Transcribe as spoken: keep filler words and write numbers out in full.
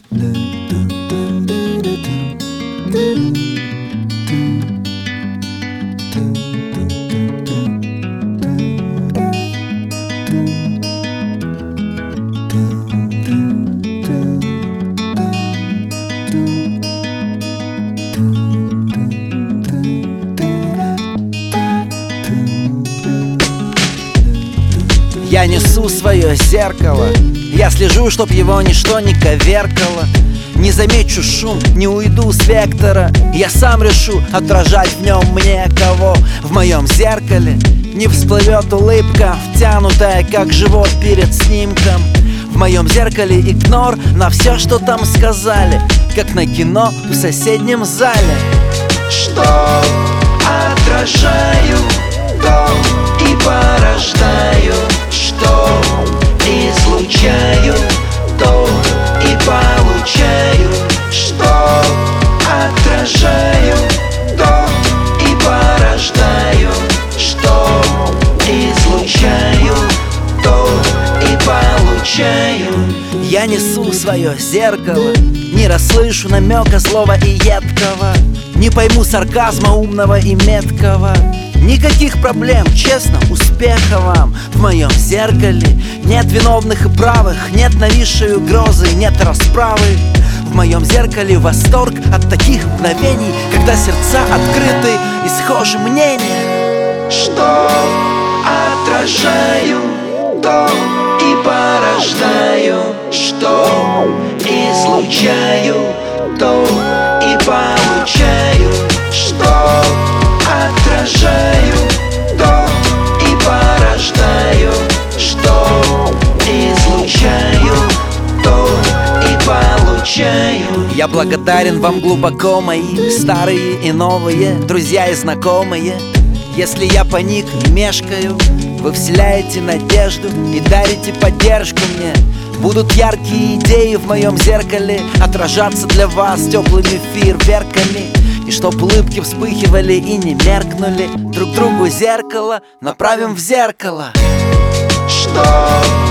Я несу свое зеркало, я слежу, чтоб его ничто не коверкало. Не замечу шум, не уйду с вектора. Я сам решу отражать в нем мне кого. В моем зеркале не всплывет улыбка, втянутая, как живот перед снимком. В моем зеркале игнор на все, что там сказали, как на кино в соседнем зале. Что отражаю, то и порождаю. Что излучаю, то и получаю. Что отражаю, то и порождаю. Что излучаю, то и получаю. Я несу свое зеркало, не расслышу намека злого и едкого, не пойму сарказма умного и меткого. Никаких проблем, честно, успеха вам. В моем зеркале нет виновных и правых, нет нависшей угрозы, нет расправы. В моем зеркале восторг от таких мгновений, когда сердца открыты и схожи мнения. Что отражаю, то и порождаю. Что излучаю, то и получаю. Что отражаю, то и порождаю. Что излучаю, то и получаю. Я благодарен вам глубоко, мои старые и новые друзья и знакомые. Если я паник и мешкаю, вы вселяете надежду и дарите поддержку мне. Будут яркие идеи в моем зеркале отражаться для вас теплыми фейерверками. И чтоб улыбки вспыхивали и не меркнули, друг другу зеркало направим в зеркало. Что